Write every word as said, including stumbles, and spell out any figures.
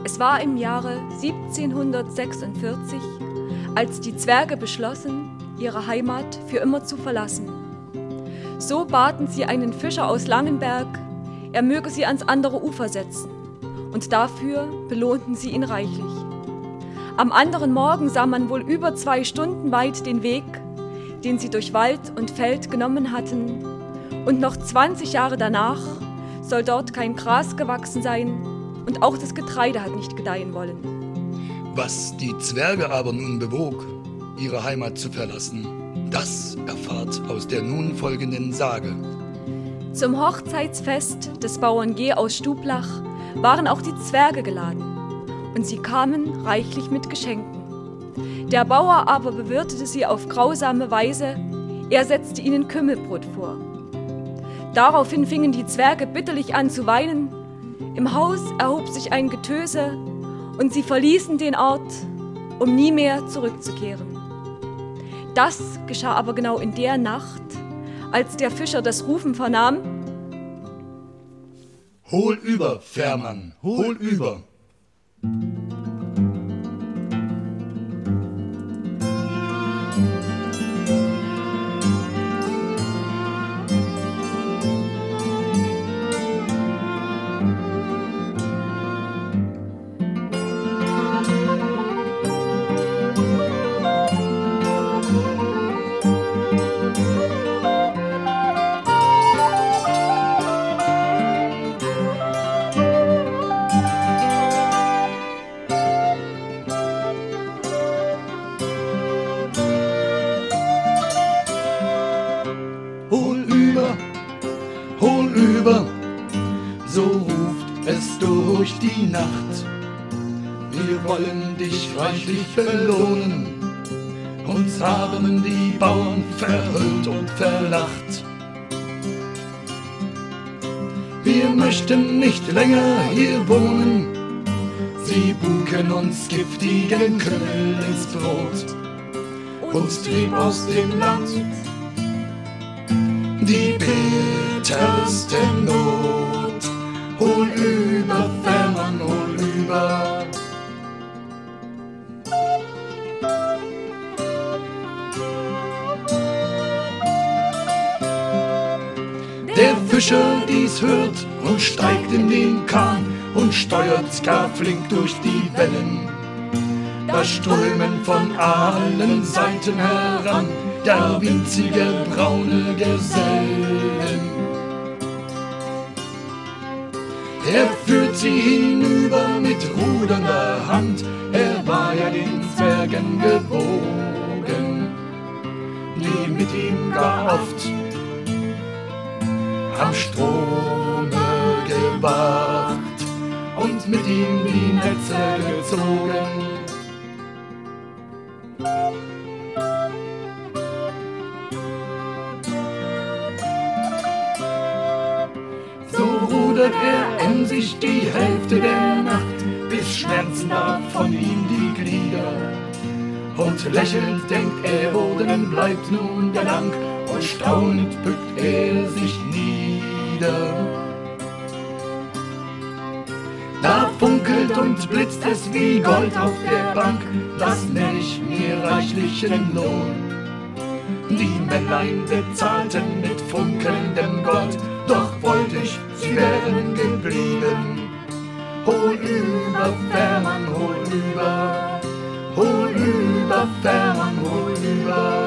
Es war im Jahre siebzehnhundertsechsundvierzig, als die Zwerge beschlossen, ihre Heimat für immer zu verlassen. So baten sie einen Fischer aus Langenberg, er möge sie ans andere Ufer setzen, und dafür belohnten sie ihn reichlich. Am anderen Morgen sah man wohl über zwei Stunden weit den Weg, den sie durch Wald und Feld genommen hatten, und noch zwanzig Jahre danach soll dort kein Gras gewachsen sein und auch das Getreide hat nicht gedeihen wollen. Was die Zwerge aber nun bewog, ihre Heimat zu verlassen, das erfahrt aus der nun folgenden Sage. Zum Hochzeitsfest des Bauern G. aus Stublach waren auch die Zwerge geladen, und sie kamen reichlich mit Geschenken. Der Bauer aber bewirtete sie auf grausame Weise, er setzte ihnen Kümmelbrot vor. Daraufhin fingen die Zwerge bitterlich an zu weinen, im Haus erhob sich ein Getöse, und sie verließen den Ort, um nie mehr zurückzukehren. Das geschah aber genau in der Nacht, als der Fischer das Rufen vernahm: Hol über, Fährmann, hol über! Hol über, hol über, so ruft es durch die Nacht. Wir wollen dich reichlich belohnen, uns haben die Bauern verhöhnt und verlacht. Wir möchten nicht länger hier wohnen, sie buken uns giftigen Kümmel ins Brot und trieb aus dem Land die bitterste Not. Hol über, Fährmann, hol über. Der Fischer dies hört und steigt in den Kahn und steuert gar flink durch die Wellen. Da strömen von allen Seiten heran gar winzige braune Gesellen. Er führt sie hinüber mit rudernder Hand, er war ja den Zwergen gewogen, die mit ihm gar oft am Strome gewacht und mit ihm die Netze gezogen. So rudert er emsig die Hälfte der Nacht, bis schmerzen davon ihm die Glieder. Und lächelnd denkt er, wo denn bleibt nun der Dank, und staunend bückt er sich nieder. Da funkelt und blitzt es wie Gold auf der Bank, das nenn ich mir reichlichen Lohn. Die Männlein bezahlten mit funkelndem Gold, doch wollt ich, sie wären geblieben. Hol über, Fährmann, hol über, hol über, Fährmann, hol über.